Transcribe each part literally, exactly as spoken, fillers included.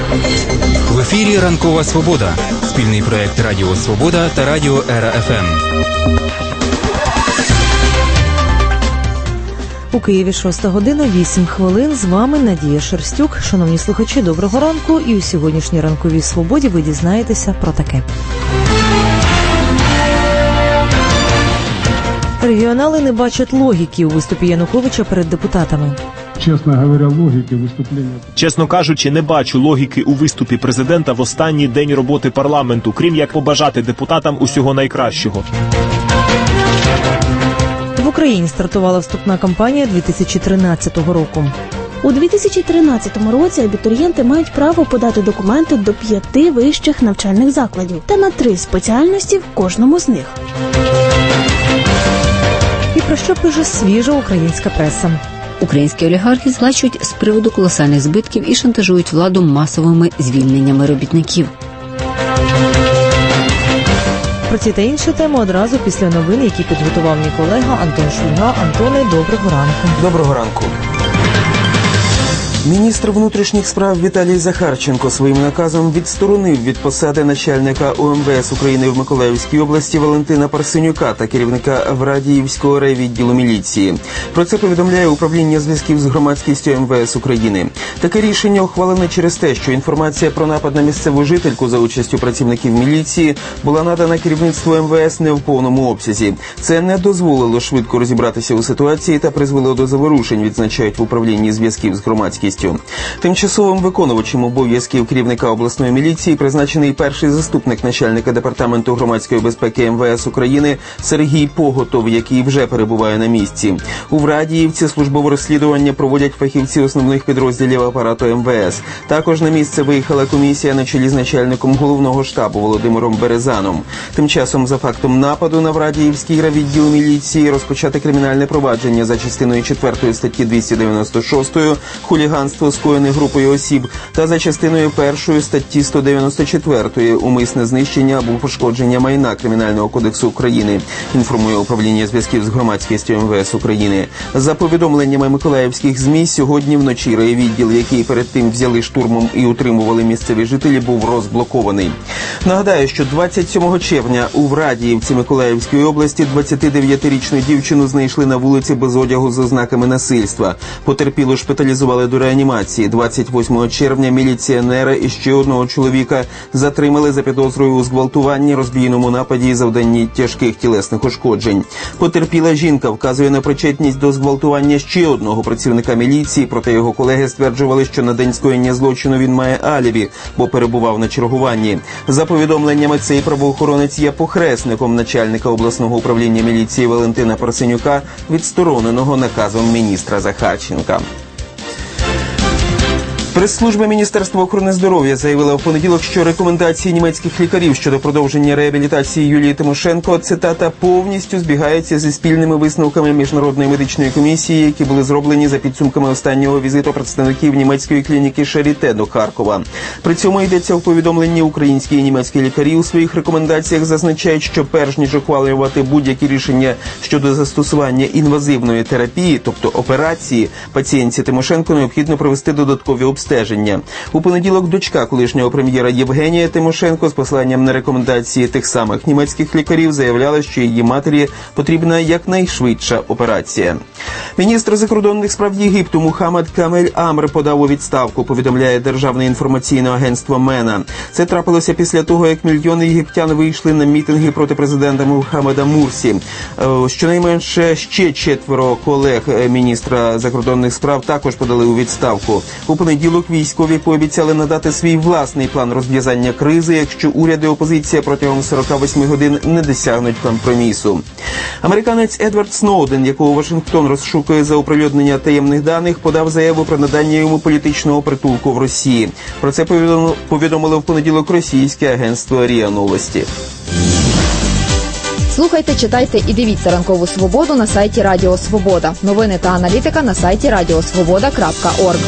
В ефірі «Ранкова Свобода» – спільний проєкт Радіо Свобода та Радіо Ера Еф Ем. У Києві шоста година, вісім хвилин. З вами Надія Шерстюк. Шановні слухачі, доброго ранку. І у сьогоднішній «Ранковій Свободі» ви дізнаєтеся про таке. Регіонали не бачать логіки у виступі Януковича перед депутатами. Чесно говоря, логіки виступлення. Чесно кажучи, не бачу логіки у виступі президента в останній день роботи парламенту, крім як побажати депутатам усього найкращого. В Україні стартувала вступна кампанія дві тисячі тринадцятого року. У дві тисячі тринадцятому році абітурієнти мають право подати документи до п'яти вищих навчальних закладів та на три спеціальності в кожному з них. І про що пише свіжа українська преса? Українські олігархи злачують з приводу колосальних збитків і шантажують владу масовими звільненнями робітників. Про ці та інші теми одразу після новин, які підготував мій колега Антон Шульга. Антоне, доброго ранку. Доброго ранку. Міністр внутрішніх справ Віталій Захарченко своїм наказом відсторонив від посади начальника О Ем Ве Ес України в Миколаївській області Валентина Парсенюка та керівника Врадіївського райвідділу міліції. Про це повідомляє управління зв'язків з громадськістю О Ем Ве Ес України. Таке рішення ухвалене через те, що інформація про напад на місцеву жительку за участю працівників міліції була надана керівництву О Ем Ве Ес не в повному обсязі. Це не дозволило швидко розібратися у ситуації та призвело до заворушень, відзначають в управлінні зв'язків з громадськістю. Тимчасовим виконувачем обов'язків керівника обласної міліції призначений перший заступник начальника департаменту громадської безпеки О Ем Ве Ес України Сергій Поготов, який вже перебуває на місці. У Врадіївці службове розслідування проводять фахівці основних підрозділів апарату О Ем Ве Ес. Також на місце виїхала комісія на чолі з начальником головного штабу Володимиром Березаном. Тим часом за фактом нападу на Врадіївський райвідділ міліції розпочати кримінальне провадження за частиною четвертої статті двісті дев'яносто шість «Хуліганство скоєне групою осіб» та за частиною першої статті сто дев'яносто чотири «Умисне знищення або пошкодження майна Кримінального кодексу України», інформує управління зв'язків з громадськістю О Ем Ве Ес України. За повідомленнями миколаївських ЗМІ, сьогодні вночі райвідділ, який перед тим взяли штурмом і утримували місцеві жителі, був розблокований. Нагадаю, що двадцять сьомого червня у Врадіївці Миколаївської області двадцятидев'ятирічну дівчину знайшли на вулиці без одягу з ознаками насильства. Потерпілу шпиталізували до реанімації. двадцять восьмого червня міліціонера і ще одного чоловіка затримали за підозрою у зґвалтуванні, розбійному нападі і завданні тяжких тілесних ушкоджень. Потерпіла жінка вказує на причетність до зґвалтування ще одного працівника міліції, проте його колеги стверджували, що на день скоєння злочину він має алібі, бо перебував на чергуванні. За повідомленнями, цей правоохоронець є похресником начальника обласного управління міліції Валентина Парсенюка, відстороненого наказом міністра Захарченка. Прес-служба Міністерства охорони здоров'я заявила в понеділок, що рекомендації німецьких лікарів щодо продовження реабілітації Юлії Тимошенко, цитата, повністю збігаються зі спільними висновками Міжнародної медичної комісії, які були зроблені за підсумками останнього візиту представників німецької клініки Шаріте до Харкова. При цьому йдеться в повідомленні українські і німецькі лікарі у своїх рекомендаціях зазначають, що перш ніж ухвалювати будь-які рішення щодо застосування інвазивної терапії, тобто операції, пацієнтці Тимошенко необхідно провести додаткові обстеження. У понеділок дочка колишнього прем'єра Євгенія Тимошенко з посланням на рекомендації тих самих німецьких лікарів заявляла, що її матері потрібна якнайшвидша операція. Міністр закордонних справ Єгипту Мухаммад Камель Амр подав у відставку, повідомляє Державне інформаційне агентство Мена. Це трапилося після того, як мільйони єгиптян вийшли на мітинги проти президента Мухаммеда Мурсі. Щонайменше ще четверо колег міністра закордонних справ також подали у відставку. У понеділок військові пообіцяли надати свій власний план розв'язання кризи, якщо уряд і опозиція протягом сорок вісім годин не досягнуть компромісу. Американець Едвард Сноуден, якого Вашингтон розшукує за оприлюднення таємних даних, подав заяву про надання йому політичного притулку в Росії. Про це повідомило в понеділок російське агентство РІА Новості. Слухайте, читайте і дивіться «Ранкову Свободу» на сайті Радіо Свобода. Новини та аналітика на сайті радіосвобода крапка орг.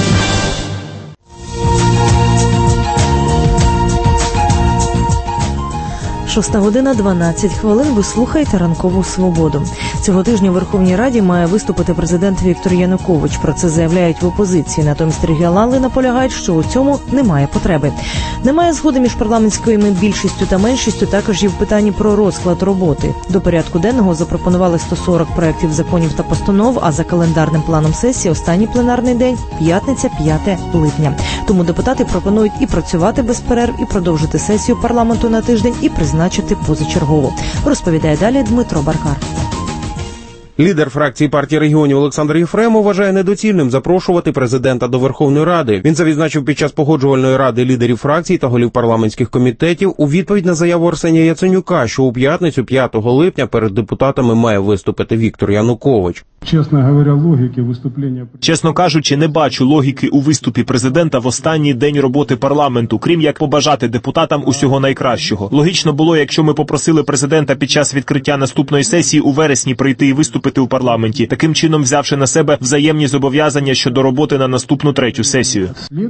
Шоста година, дванадцять хвилин. Ви слухаєте «Ранкову Свободу». Цього тижня у Верховній Раді має виступити президент Віктор Янукович. Про це заявляють в опозиції. Натомість регіонали наполягають, що у цьому немає потреби. Немає згоди між парламентською більшістю та меншістю також і в питанні про розклад роботи. До порядку денного запропонували сто сорок проєктів законів та постанов, а за календарним планом сесії останній пленарний день – п'ятниця, п'яте липня. Тому депутати пропонують і працювати без перерв, і продовжити сесію парламенту на тиждень, і призначити позачергову. Розповідає далі Дмитро Баркар. Лідер фракції партії регіонів Олександр Єфремов вважає недоцільним запрошувати президента до Верховної Ради. Він це відзначив під час погоджувальної ради лідерів фракцій та голів парламентських комітетів у відповідь на заяву Арсенія Яценюка, що у п'ятницю п'ятого липня перед депутатами має виступити Віктор Янукович. Чесно говоря, логіки виступлення... Чесно кажучи, не бачу логіки у виступі президента в останній день роботи парламенту, крім як побажати депутатам усього найкращого. Логічно було, якщо ми попросили президента під час відкриття наступної сесії у вересні прийти і виступити у парламенті, таким чином взявши на себе взаємні зобов'язання щодо роботи на наступну третю сесію.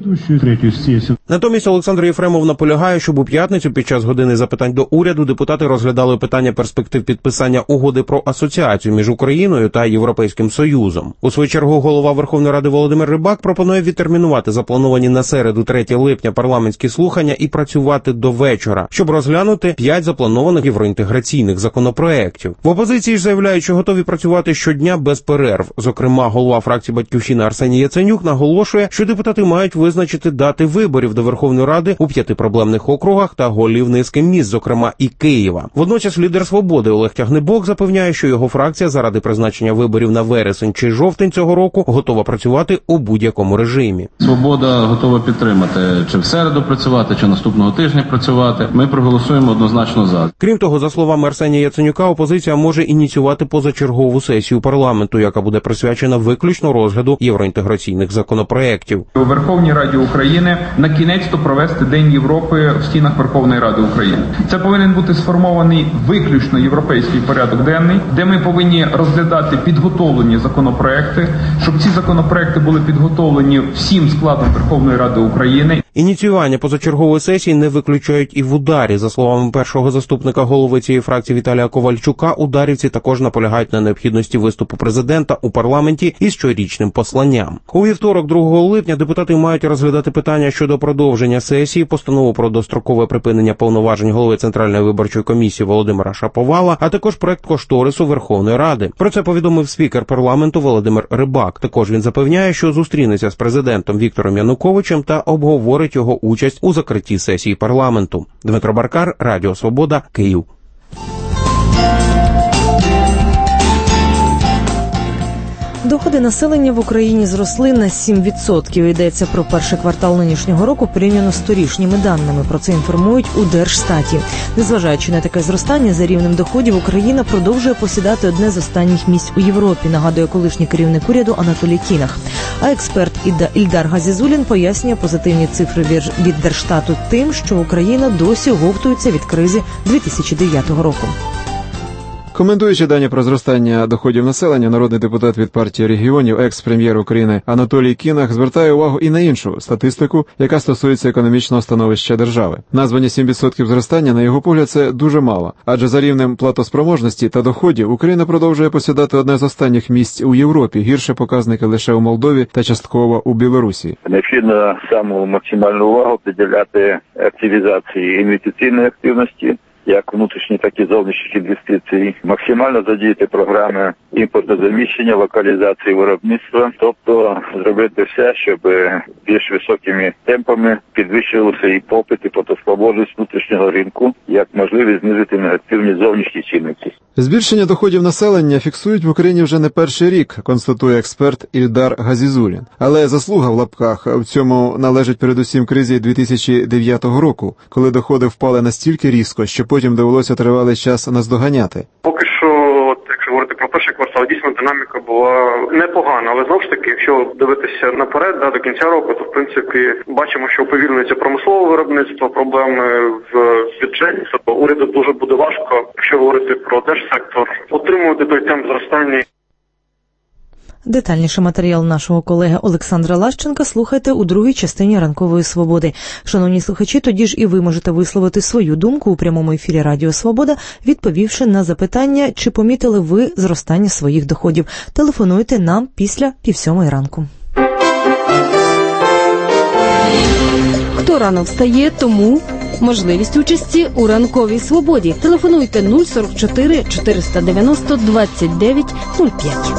Натомість Олександр Єфремов наполягає, щоб у п'ятницю під час години запитань до уряду депутати розглядали питання перспектив підписання угоди про асоціацію між Україною та Європейським Союзом. У свою чергу голова Верховної Ради Володимир Рибак пропонує відтермінувати заплановані на середу третього липня парламентські слухання і працювати до вечора, щоб розглянути п'ять запланованих євроінтеграційних законопроєктів. В опозиції ж заявляють, що готові працювати щодня без перерв. Зокрема, голова фракції «Батьківщина» Арсеній Яценюк наголошує, що депутати мають визначити дати виборів до Верховної Ради у п'яти проблемних округах та голів низки міст, зокрема і Києва. Водночас лідер «Свободи» Олег Тягнебок запевняє, що його фракція заради призначення виборів на вересень чи жовтень цього року готова працювати у будь-якому режимі. «Свобода» готова підтримати чи в середу працювати, чи наступного тижня працювати. Ми проголосуємо однозначно за. Крім того, за словами Арсенія Яценюка, опозиція може ініціювати позачергову сесію парламенту, яка буде присвячена виключно розгляду євроінтеграційних законопроєктів. У Верховній Раді України на кінець-то провести День Європи в стінах Верховної Ради України. Це повинен бути сформований виключно європейський порядок денний, де ми повинні розглядати підготовлені законопроекти, щоб ці законопроекти були підготовлені всім складом Верховної Ради України. Ініціювання позачергової сесії не виключають і в ударі. За словами першого заступника голови цієї фракції Віталія Ковальчука, ударівці також наполягають на необхідності виступу президента у парламенті із щорічним посланням. У вівторок, другого липня, депутати мають розглядати питання щодо продовження сесії, постанову про дострокове припинення повноважень голови Центральної виборчої комісії Володимира Шаповала, а також проект кошторису Верховної Ради. Про це повідомив спікер парламенту Володимир Рибак. Також він запевняє, що зустрінеться з президентом Віктором Януковичем та обговорить його участь у закритті сесії парламенту. Дмитро Баркар, Радіо Свобода, Київ. Доходи населення в Україні зросли на сім відсотків. Йдеться про перший квартал нинішнього року порівняно з торішніми даними. Про це інформують у Держстаті. Незважаючи на таке зростання, за рівнем доходів Україна продовжує посідати одне з останніх місць у Європі, нагадує колишній керівник уряду Анатолій Кінах. А експерт Ільдар Газізулін пояснює позитивні цифри від Держстату тим, що Україна досі оговтується від кризи дві тисячі дев'ятого року. Коментуючи дані про зростання доходів населення, народний депутат від партії регіонів, екс-прем'єр України Анатолій Кінах звертає увагу і на іншу статистику, яка стосується економічного становища держави. Названі сім відсотків зростання, на його погляд, це дуже мало. Адже за рівнем платоспроможності та доходів Україна продовжує посідати одне з останніх місць у Європі. Гірше показники лише у Молдові та частково у Білорусі. Необхідно саму максимальну увагу приділяти активізації інвестиційної активності, як внутрішні, так і зовнішні інвестиції, максимально задіяти програми імпортозаміщення, локалізації виробництва, тобто зробити все, щоб більш високими темпами підвищувався і попит, і платоспроможність внутрішнього ринку, як можливість знизити негативні зовнішні чинники. Збільшення доходів населення фіксують в Україні вже не перший рік, констатує експерт Ільдар Газізулін. Але заслуга в лапках в цьому належить передусім кризі дві тисячі дев'ятого року, коли доходи впали настільки різко, що потім довелося тривалий час наздоганяти. Поки що, якщо говорити про перший квартал, дійсно динаміка була непогана, але знову ж таки, якщо дивитися наперед, да, до кінця року, то в принципі бачимо, що уповільнюється промислове виробництво, проблеми в бюджеті, тобто уряду дуже буде важко, якщо говорити про держсектор, отримувати той темп зростання. Детальніше матеріал нашого колеги Олександра Лащенка слухайте у другій частині «Ранкової свободи». Шановні слухачі, тоді ж і ви можете висловити свою думку у прямому ефірі Радіо Свобода, відповівши на запитання, чи помітили ви зростання своїх доходів. Телефонуйте нам після півсьомої ранку. Хто рано встає, тому можливість участі у «Ранковій свободі». Телефонуйте нуль сорок чотири чотириста дев'яносто двадцять дев'ять нуль п'ять.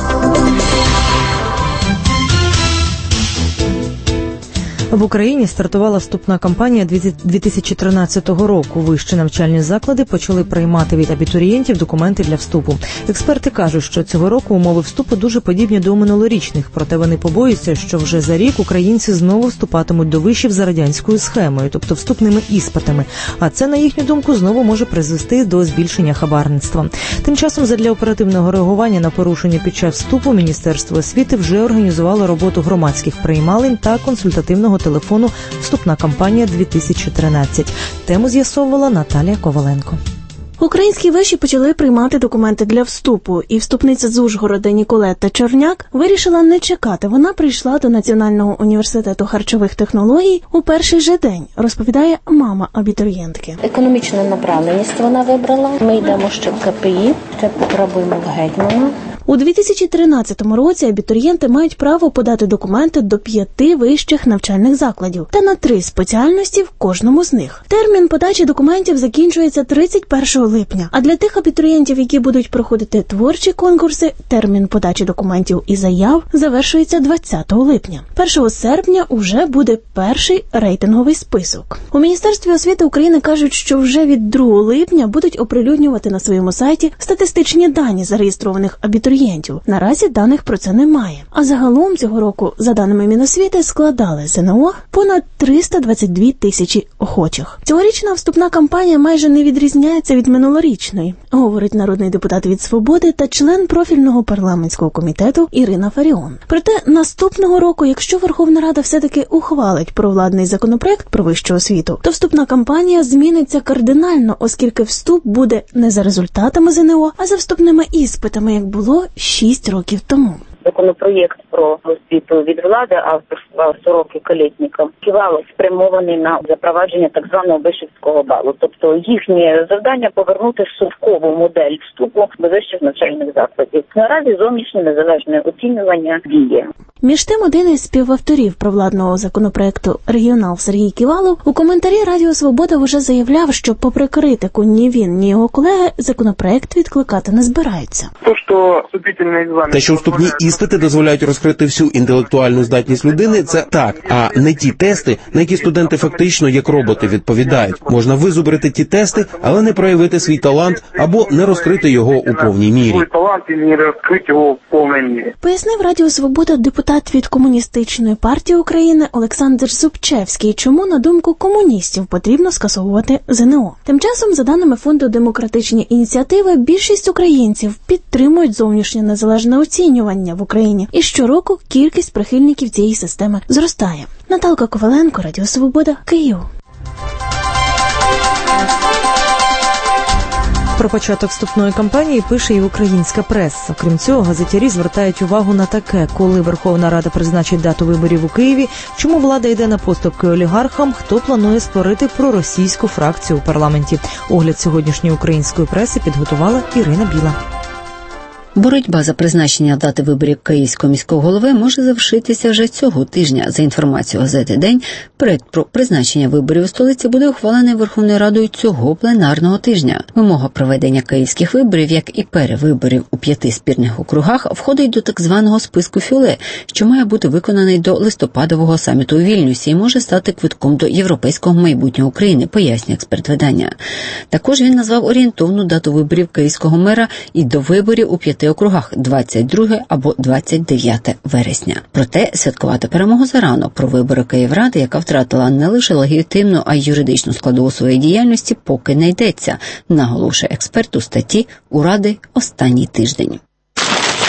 В Україні стартувала вступна кампанія дві тисячі тринадцятого року. Вищі навчальні заклади почали приймати від абітурієнтів документи для вступу. Експерти кажуть, що цього року умови вступу дуже подібні до минулорічних, проте вони побоюються, що вже за рік українці знову вступатимуть до вишів за радянською схемою, тобто вступними іспитами. А це, на їхню думку, знову може призвести до збільшення хабарництва. Тим часом, задля оперативного реагування на порушення під час вступу, Міністерство освіти вже організувало роботу громадських приймалень та консультативного телефону «Вступна кампанія дві тисячі тринадцять». Тему з'ясовувала Наталія Коваленко. Українські виші почали приймати документи для вступу, і вступниця з Ужгорода Ніколетта Чорняк вирішила не чекати. Вона прийшла до Національного університету харчових технологій у перший же день, розповідає мама абітурієнтки. Економічну направленість вона вибрала. Ми йдемо ще в ка пе і, ще попробуємо в Гетьмана. У дві тисячі тринадцятому році абітурієнти мають право подати документи до п'яти вищих навчальних закладів та на три спеціальності в кожному з них. Термін подачі документів закінчується тридцять першого липня, а для тих абітурієнтів, які будуть проходити творчі конкурси, термін подачі документів і заяв завершується двадцятого липня. першого серпня уже буде перший рейтинговий список. У Міністерстві освіти України кажуть, що вже від другого липня будуть оприлюднювати на своєму сайті статистичні дані зареєстрованих абітурієнтів. Наразі даних про це немає. А загалом цього року, за даними Міносвіти, складали зе ен о понад триста двадцять дві тисячі охочих. Цьогорічна вступна кампанія майже не відрізняється від минулорічної, говорить народний депутат від «Свободи» та член профільного парламентського комітету Ірина Фаріон. Проте наступного року, якщо Верховна Рада все-таки ухвалить провладний законопроект про вищу освіту, то вступна кампанія зміниться кардинально, оскільки вступ буде не за результатами зе ен о, а за вступними іспитами, як було шість років тому. Законопроєкт про освіту від влади авторства Сороки Колєснікова Ківалов спрямований на запровадження так званого вишівського балу. Тобто їхнє завдання повернути совкову модель вступу до вищих навчальних закладів. Наразі зовнішнє незалежне оцінювання діє. Між тим, один із співавторів провладного законопроекту «Регіонал» Сергій Ківалов у коментарі Радіо Свобода вже заявляв, що попри критику ні він, ні його колеги законопроект відкликати не збираються. Те, що вступні іспити дозволяють розкрити всю інтелектуальну здатність людини, це так, а не ті тести, на які студенти фактично як роботи відповідають. Можна визубрити ті тести, але не проявити свій талант або не розкрити його у повній мірі. Пояснив Радіо Свобода депутат від Комуністичної партії України Олександр Зубчевський, чому, на думку комуністів, потрібно скасовувати зе ен о. Тим часом, за даними фонду «Демократичні ініціативи», більшість українців підтримують зовнішнє незалежне оцінювання в Україні, і щороку кількість прихильників цієї системи зростає. Наталка Коваленко, Радіо Свобода, Київ. Про початок вступної кампанії пише і українська преса. Крім цього, газетярі звертають увагу на таке: коли Верховна Рада призначить дату виборів у Києві, чому влада йде на поступки олігархам, хто планує створити проросійську фракцію у парламенті. Огляд сьогоднішньої української преси підготувала Ірина Біла. Боротьба за призначення дати виборів київського міського голови може завершитися вже цього тижня. За інформацією газети «День», проект про призначення виборів у столиці буде ухвалений Верховною Радою цього пленарного тижня. Вимога проведення київських виборів, як і перевиборів у п'яти спірних округах, входить до так званого списку Фюле, що має бути виконаний до листопадового саміту у Вільнюсі і може стати квитком до європейського майбутнього України, пояснює експерт видання. Також він назвав орієнтовну дату виборів київського мера і до виборів у п'яти округах двадцять друге або двадцять дев'яте вересня. Проте святкувати перемогу зарано. Про вибори Київради, яка втратила не лише легітимну, а й юридичну складову своєї діяльності, поки не йдеться, наголошує експерт у статті «У Ради останній тиждень».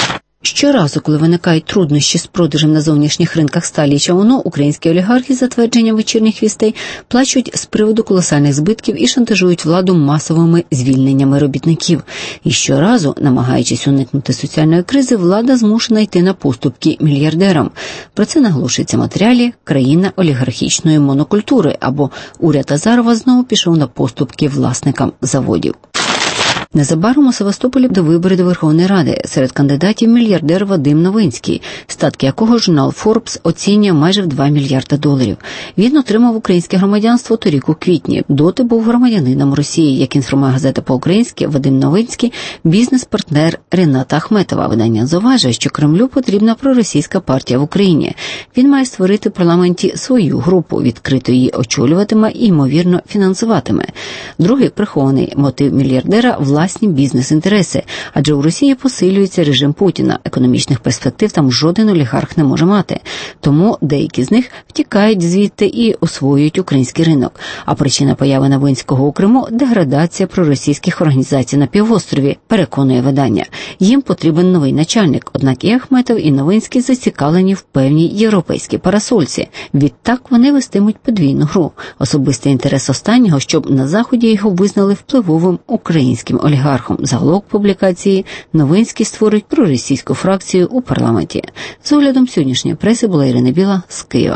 Щоразу, коли виникають труднощі з продажем на зовнішніх ринках сталі і чавуну, українські олігархи, за твердженням вечірніх вістей, плачуть з приводу колосальних збитків і шантажують владу масовими звільненнями робітників. І щоразу, намагаючись уникнути соціальної кризи, влада змушена йти на поступки мільярдерам. Про це наголошується в матеріалі «Країна олігархічної монокультури» або «Уряд Азарова знову пішов на поступки власникам заводів». Незабаром у Севастополі до вибори до Верховної Ради. Серед кандидатів мільярдер Вадим Новинський, статки якого журнал Forbes оцінює майже в два мільярди доларів. Він отримав українське громадянство торік у квітні. Доти був громадянином Росії. Як інформує газета по-українськи, Вадим Новинський – бізнес-партнер Рената Ахметова. Видання зауважує, що Кремлю потрібна проросійська партія в Україні. Він має створити в парламенті свою групу, відкрито її очолюватиме і, ймовірно, фінансуватиме. Другий прихований мотив мільярдера – власні бізнес-інтереси, адже у Росії посилюється режим Путіна. Економічних перспектив там жоден олігарх не може мати. Тому деякі з них втікають звідти і освоюють український ринок. А причина появи Новинського у Криму – деградація проросійських організацій на півострові, переконує видання. Їм потрібен новий начальник, однак і Ахметов, і Новинський зацікавлені в певній європейській парасольці. Відтак вони вестимуть подвійну гру. Особистий інтерес останнього, щоб на Заході його визнали впливовим українським олігархом. Заголовок публікації «Новинський створить проросійську фракцію у парламенті». З оглядом сьогоднішньої преси була Ірина Біла з Києва.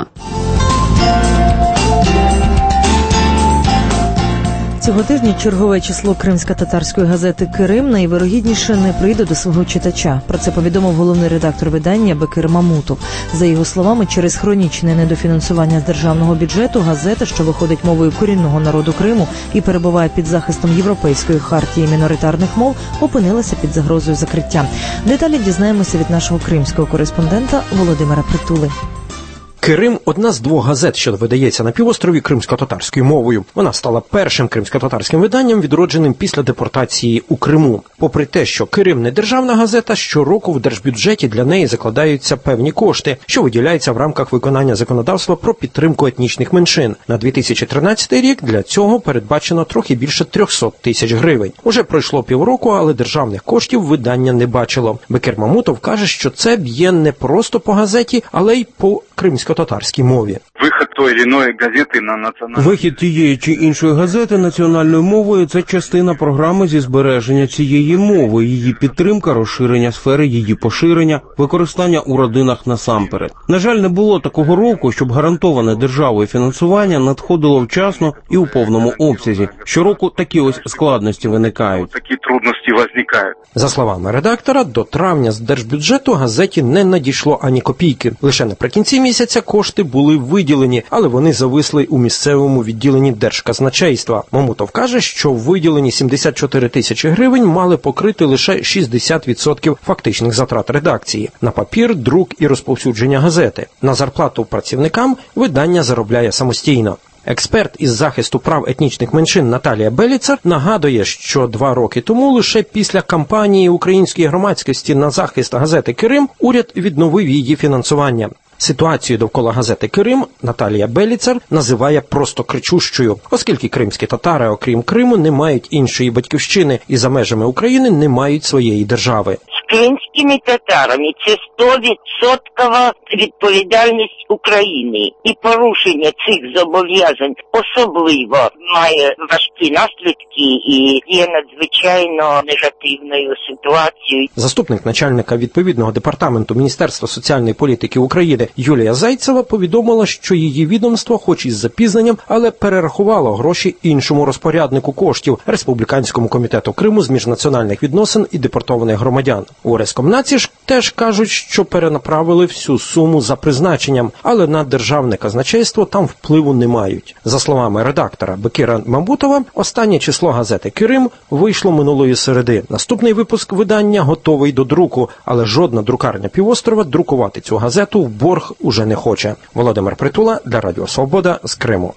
Цього тижня чергове число кримсько-татарської газети «Кирим» найвирогідніше не прийде до свого читача. Про це повідомив головний редактор видання Бекир Мамутов. За його словами, через хронічне недофінансування з державного бюджету газета, що виходить мовою корінного народу Криму і перебуває під захистом Європейської хартії міноритарних мов, опинилася під загрозою закриття. Деталі дізнаємося від нашого кримського кореспондента Володимира Притули. «Кирим» – одна з двох газет, що видається на півострові кримсько-татарською мовою. Вона стала першим кримсько-татарським виданням, відродженим після депортації у Криму. Попри те, що «Кирим» не державна газета, щороку в держбюджеті для неї закладаються певні кошти, що виділяються в рамках виконання законодавства про підтримку етнічних меншин. На дві тисячі тринадцятий рік для цього передбачено трохи більше триста тисяч гривень. Уже пройшло півроку, але державних коштів видання не бачило. Бекир Мамутов каже, що це б'є не просто по газеті, але й по кримсько-татарській мові. Вихід тої іної газети на національну... Вихід тієї чи іншої газети національною мовою – це частина програми зі збереження цієї мови, її підтримка, розширення сфери її поширення, використання у родинах насамперед. На жаль, не було такого року, щоб гарантоване державою фінансування надходило вчасно і у повному обсязі. Щороку такі ось складності виникають. Такі трудності виникають. За словами редактора, до травня з держбюджету газеті не надійшло ані копійки. Лише наприкінці місяця кошти були виділені, але вони зависли у місцевому відділенні Держказначейства. Мамутов каже, що виділені сімдесят чотири тисячі гривень мали покрити лише шістдесят відсотків фактичних затрат редакції. На папір, друк і розповсюдження газети. На зарплату працівникам видання заробляє самостійно. Експерт із захисту прав етнічних меншин Наталія Беліцер нагадує, що два роки тому лише після кампанії української громадськості на захист газети «Кирим» уряд відновив її фінансування. Ситуацію довкола газети «Кирим» Наталія Беліцер називає просто кричущою, оскільки кримські татари, окрім Криму, не мають іншої батьківщини і за межами України не мають своєї держави. З кримськими татарами це сто відсотків відповідальність України. І порушення цих зобов'язань особливо має важкі наслідки і є надзвичайно негативною ситуацією. Заступник начальника відповідного департаменту Міністерства соціальної політики України Юлія Зайцева повідомила, що її відомство, хоч із запізненням, але перерахувало гроші іншому розпоряднику коштів – Республіканському комітету Криму з міжнаціональних відносин і депортованих громадян. У Рескомнаці ж теж кажуть, що перенаправили всю суму за призначенням, але на державне казначейство там впливу не мають. За словами редактора Бекира Мамутова, останнє число газети «Кирим» вийшло минулої середи. Наступний випуск видання готовий до друку, але жодна друкарня півострова друкувати цю газету в борг уже не хоче. Володимир Притула для Радіо Свобода з Криму.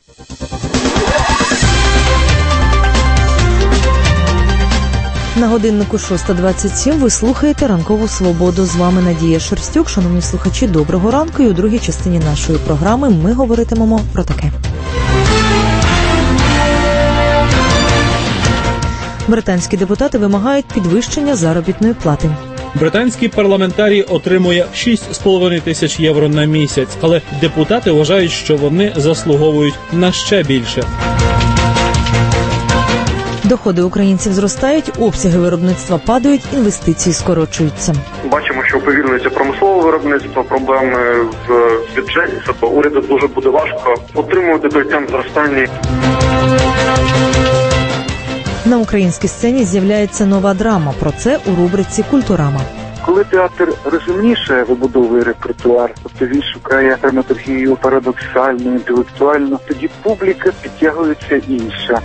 На годиннику шоста двадцять сім ви слухаєте «Ранкову свободу». З вами Надія Шерстюк. Шановні слухачі, доброго ранку. І у другій частині нашої програми ми говоритимемо про таке. Британські депутати вимагають підвищення заробітної плати. Британський парламентарій отримує шість з половиною тисяч євро на місяць, але депутати вважають, що вони заслуговують на ще більше. Доходи українців зростають, обсяги виробництва падають, інвестиції скорочуються. Бачимо, що уповільнюється промислове виробництво, проблеми в бюджеті, тобто уряду дуже буде важко отримувати той темп зростання. На українській сцені з'являється нова драма. Про це у рубриці «Культурама». Коли театр розумніше вибудовує репертуар, тобто він шукає драматургію парадоксальну, інтелектуальну, тоді публіка підтягується інша.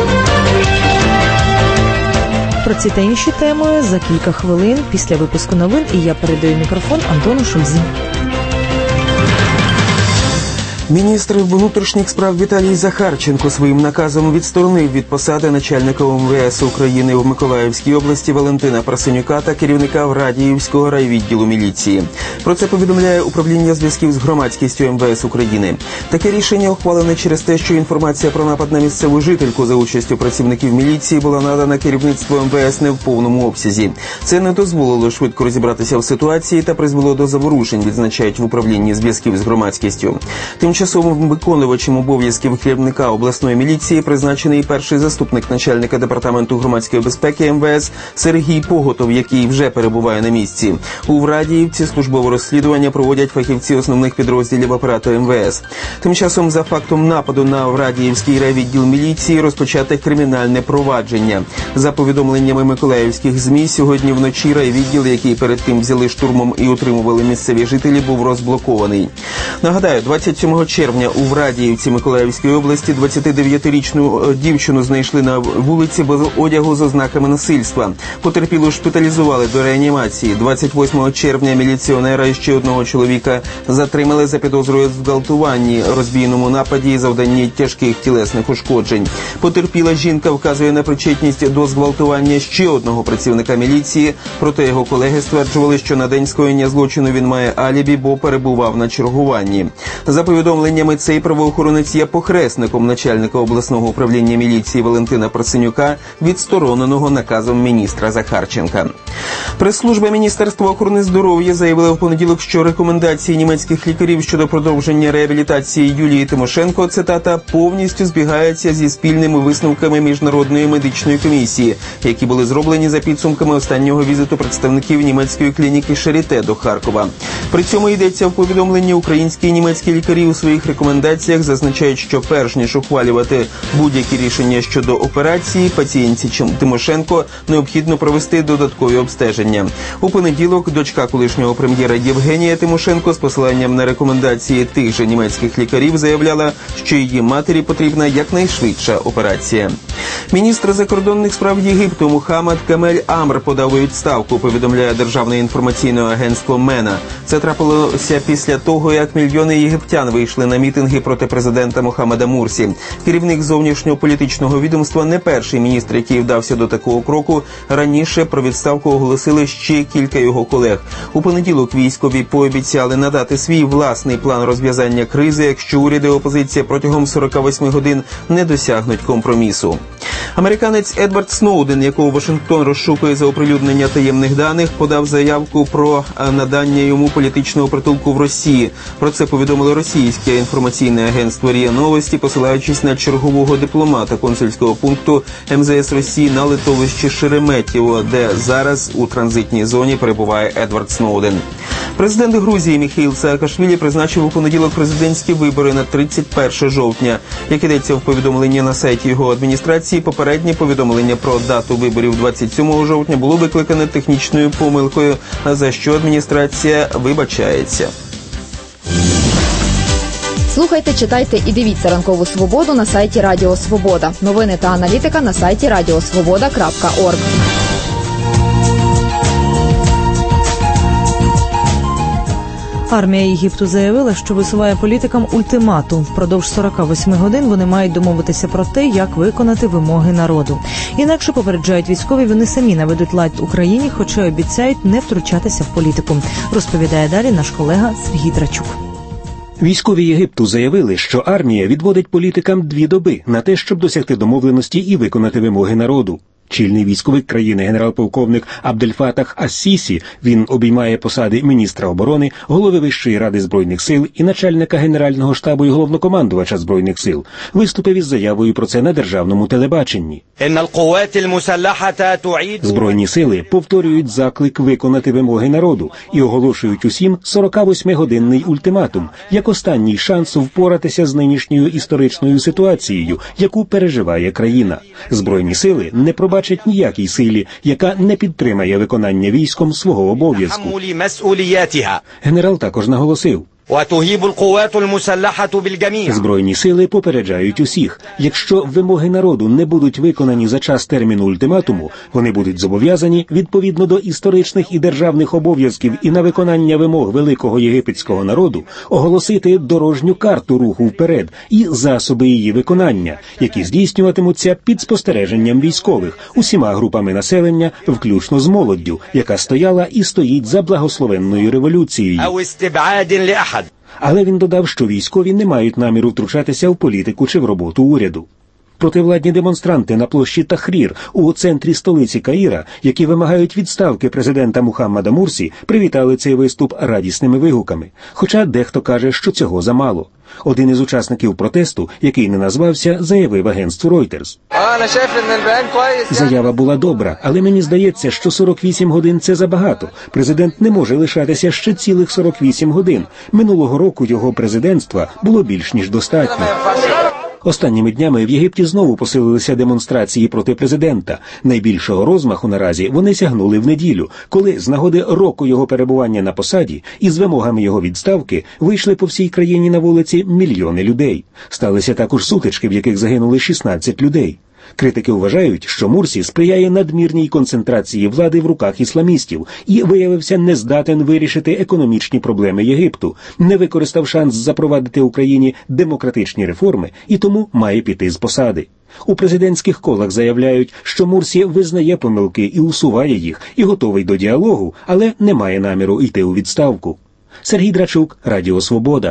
Про ці та інші теми за кілька хвилин після випуску новин, і я передаю мікрофон Антону Шульзі. Міністр внутрішніх справ Віталій Захарченко своїм наказом відсторонив від посади начальника О М В С України в Миколаївській області Валентина Парсенюка та керівника Врадіївського райвідділу міліції. Про це повідомляє управління зв'язків з громадськістю Ем Ве Ес України. Таке рішення ухвалене через те, що інформація про напад на місцеву жительку за участю працівників міліції була надана керівництву Ем Ве Ес не в повному обсязі. Це не дозволило швидко розібратися в ситуації та призвело до заворушень, відзначають в управлінні зв'язків з громадськістю. Тим Тимчасовим виконувачем обов'язків керівника обласної міліції призначений перший заступник начальника департаменту громадської безпеки Ем Ве Ес Сергій Поготов, який вже перебуває на місці. У Врадіївці службове розслідування проводять фахівці основних підрозділів апарату Ем Ве Ес. Тим часом за фактом нападу на Врадіївський райвідділ міліції розпочате кримінальне провадження. За повідомленнями миколаївських ЗМІ, сьогодні вночі райвідділ, який перед тим взяли штурмом і утримували місцеві жителі, був розблокований. Нагадаю, двадцять сьомого червня у Врадіївці Миколаївської області двадцятидев'ятирічну дівчину знайшли на вулиці без одягу з ознаками насильства. Потерпілу шпиталізували до реанімації. двадцять восьмого червня міліціонера і ще одного чоловіка затримали за підозрою в зґвалтуванні, розбійному нападі і завданні тяжких тілесних ушкоджень. Потерпіла жінка вказує на причетність до зґвалтування ще одного працівника міліції, проте його колеги стверджували, що на день скоєння злочину він має алібі, бо перебував на чергуванні. За повідомленнями, цей правоохоронець є похресником начальника обласного управління міліції Валентина Парсенюка, відстороненого наказом міністра Захарченка. Прес-служба Міністерства охорони здоров'я заявила в понеділок, що рекомендації німецьких лікарів щодо продовження реабілітації Юлії Тимошенко, цитата, повністю збігаються зі спільними висновками Міжнародної медичної комісії, які були зроблені за підсумками останнього візиту представників німецької клініки Шаріте до Харкова. При цьому йдеться в повідомленні українські і німецькі лікарі у своїх рекомендаціях зазначають, що перш ніж ухвалювати будь-які рішення щодо операції, пацієнтці Тимошенко необхідно провести додаткові обстеження. У понеділок дочка колишнього прем'єра Євгенія Тимошенко з посиланням на рекомендації тих же німецьких лікарів заявляла, що її матері потрібна якнайшвидша операція. Міністр закордонних справ Єгипту Мухаммад Камель Амр подав у відставку, повідомляє Державне інформаційне агентство Мена. Це трапилося після того, як мільйони єгиптян вийшли на мітинги проти президента Мохаммеда Мурсі. Керівник зовнішньополітичного відомства не перший міністр, який вдався до такого кроку. Раніше про відставку оголосили ще кілька його колег. У понеділок військові пообіцяли надати свій власний план розв'язання кризи, якщо уряд і опозиція протягом сорока восьми годин не досягнуть компромісу. Американець Едвард Сноуден, якого Вашингтон розшукує за оприлюднення таємних даних, подав заявку про надання йому політичного притулку в Росії. Про це повідомило російське інформаційне агентство РІА Новості, посилаючись на чергового дипломата консульського пункту Ем Зе Ес Росії на литовищі Шереметьєво, де зараз у транзитній зоні перебуває Едвард Сноуден. Президент Грузії Міхеїл Саакашвілі призначив у понеділок президентські вибори на тридцять перше жовтня. Як ідеться в повідомленні на сайті його адміністрації, попереднє повідомлення про дату виборів двадцять сьомого жовтня було викликане технічною помилкою, за що адміністрація вибачається. Слухайте, читайте і дивіться «Ранкову свободу» на сайті Радіо Свобода. Новини та аналітика на сайті радіосвобода крапка орг. Армія Єгипту заявила, що висуває політикам ультиматум. Впродовж сорока восьми годин вони мають домовитися про те, як виконати вимоги народу. Інакше, попереджають військові, вони самі наведуть лад Україні, хоча обіцяють не втручатися в політику. Розповідає далі наш колега Сергій Трачук. Військові Єгипту заявили, що армія відводить політикам дві доби на те, щоб досягти домовленості і виконати вимоги народу. Чільний військовик країни генерал-полковник Абдельфатах Ас-Сісі, він обіймає посади міністра оборони, голови Вищої ради Збройних сил і начальника Генерального штабу і головнокомандувача Збройних сил, виступив із заявою про це на державному телебаченні. Збройні сили повторюють заклик виконати вимоги народу і оголошують усім сорокавосьмигодинний ультиматум, як останній шанс впоратися з нинішньою історичною ситуацією, яку переживає країна. Збройні сили не пробачать бачить ніякій силі, яка не підтримає виконання військом свого обов'язку. Генерал також наголосив: Збройні сили попереджають усіх, якщо вимоги народу не будуть виконані за час терміну ультиматуму, вони будуть зобов'язані відповідно до історичних і державних обов'язків і на виконання вимог великого єгипетського народу оголосити дорожню карту руху вперед і засоби її виконання, які здійснюватимуться під спостереженням військових, усіма групами населення, включно з молоддю, яка стояла і стоїть за благословенною революцією. Але він додав, що військові не мають наміру втручатися в політику чи в роботу уряду. Противладні демонстранти на площі Тахрір у центрі столиці Каїра, які вимагають відставки президента Мухаммада Мурсі, привітали цей виступ радісними вигуками. Хоча дехто каже, що цього замало. Один із учасників протесту, який не назвався, заявив агентству Reuters: Заява була добра, але мені здається, що сорок вісім годин – це забагато. Президент не може лишатися ще цілих сорок вісім годин. Минулого року його президентства було більш ніж достатньо. Останніми днями в Єгипті знову посилилися демонстрації проти президента. Найбільшого розмаху наразі вони сягнули в неділю, коли з нагоди року його перебування на посаді і з вимогами його відставки вийшли по всій країні на вулиці мільйони людей. Сталися також сутички, в яких загинули шістнадцять людей. Критики вважають, що Мурсі сприяє надмірній концентрації влади в руках ісламістів і виявився нездатен вирішити економічні проблеми Єгипту, не використав шанс запровадити Україні демократичні реформи і тому має піти з посади. У президентських колах заявляють, що Мурсі визнає помилки і усуває їх, і готовий до діалогу, але не має наміру йти у відставку. Сергій Драчук, Радіо Свобода.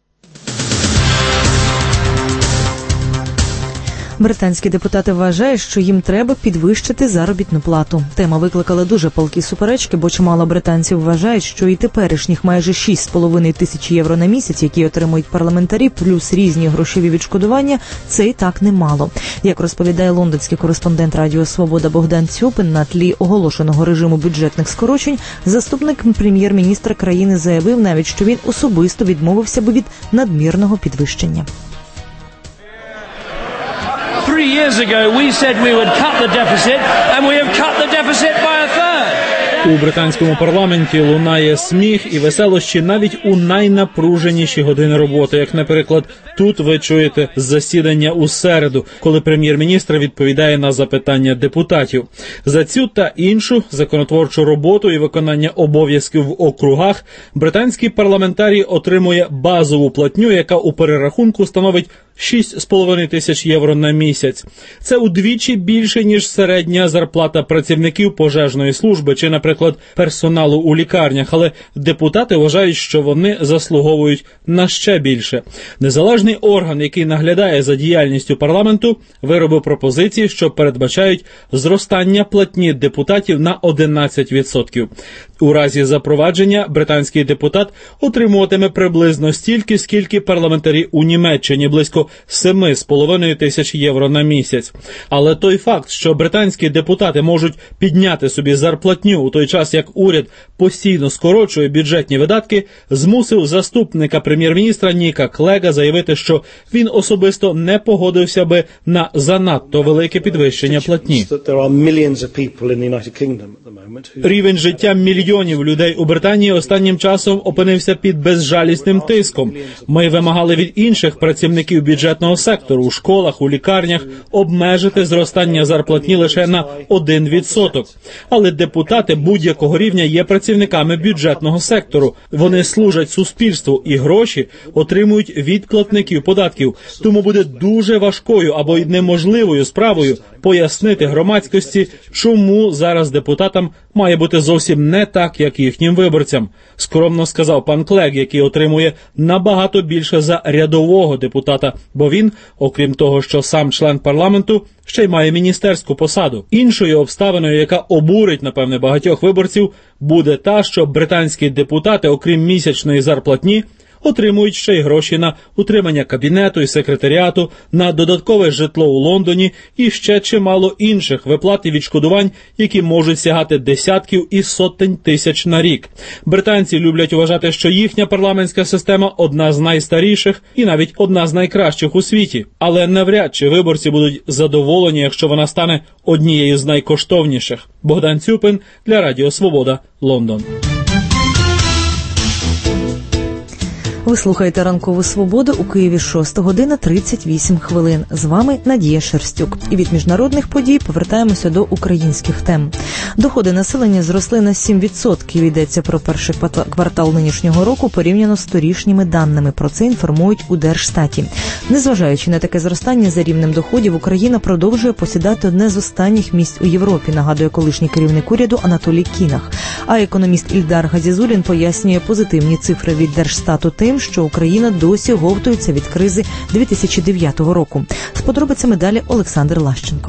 Британські депутати вважають, що їм треба підвищити заробітну плату. Тема викликала дуже палкі суперечки, бо чимало британців вважають, що і теперішніх майже шість з половиною тисяч євро на місяць, які отримують парламентарі, плюс різні грошові відшкодування, це і так немало. Як розповідає лондонський кореспондент Радіо Свобода Богдан Цюпин, на тлі оголошеного режиму бюджетних скорочень, заступник прем'єр-міністра країни заявив навіть, що він особисто відмовився би від надмірного підвищення. Three years ago we said we would cut the deficit, and we have cut the deficit by a third. У британському парламенті лунає сміх і веселощі навіть у найнапруженіші години роботи, як, наприклад, тут ви чуєте засідання у середу, коли прем'єр-міністр відповідає на запитання депутатів. За цю та іншу законотворчу роботу і виконання обов'язків в округах британський парламентарій отримує базову платню, яка у перерахунку становить шість з половиною тисяч євро на місяць. Це удвічі більше, ніж середня зарплата працівників пожежної служби чи, наприклад, персоналу у лікарнях, але депутати вважають, що вони заслуговують на ще більше. Незалежний орган, який наглядає за діяльністю парламенту, виробив пропозиції, що передбачають зростання платні депутатів на одинадцять відсотків. У разі запровадження британський депутат отримуватиме приблизно стільки, скільки парламентарі у Німеччині, близько сім з половиною тисяч євро на місяць. Але той факт, що британські депутати можуть підняти собі зарплатню у той час, як уряд постійно скорочує бюджетні видатки, змусив заступника прем'єр-міністра Ніка Клега заявити, що він особисто не погодився би на занадто велике підвищення платні. Рівень життя мільйонів людей у Британії останнім часом опинився під безжалісним тиском. Ми вимагали від інших працівників бюджетного сектору у школах, у лікарнях обмежити зростання зарплатні лише на один відсоток. Але депутати будь-якого рівня є працівниками бюджетного сектору. Вони служать суспільству і гроші отримують від платників податків. Тому буде дуже важкою або й неможливою справою пояснити громадськості, чому зараз депутатам має бути зовсім не так, як їхнім виборцям. Скромно сказав пан Клек, який отримує набагато більше за рядового депутата, бо він, окрім того, що сам член парламенту, ще й має міністерську посаду. Іншою обставиною, яка обурить, напевне, багатьох виборців, буде та, що британські депутати, окрім місячної зарплатні, отримують ще й гроші на утримання кабінету і секретаріату, на додаткове житло у Лондоні і ще чимало інших виплат і відшкодувань, які можуть сягати десятків і сотень тисяч на рік. Британці люблять вважати, що їхня парламентська система одна з найстаріших і навіть одна з найкращих у світі. Але навряд чи виборці будуть задоволені, якщо вона стане однією з найкоштовніших. Богдан Цюпин для Радіо Свобода, Лондон. Ви слухаєте «Ранкову свободу» у Києві шоста година тридцять вісім хвилин. З вами Надія Шерстюк. І від міжнародних подій повертаємося до українських тем. Доходи населення зросли на сім відсотків. Йдеться про перший квартал нинішнього року порівняно з торішніми даними. Про це інформують у Держстаті. Незважаючи на таке зростання за рівнем доходів, Україна продовжує посідати одне з останніх місць у Європі, нагадує колишній керівник уряду Анатолій Кінах. А економіст Ільдар Газізулін пояснює позитивні цифри від Держстату тим, що Україна досі говтується від кризи дві тисячі дев'ятого року. З подробицями далі Олександр Лащенко.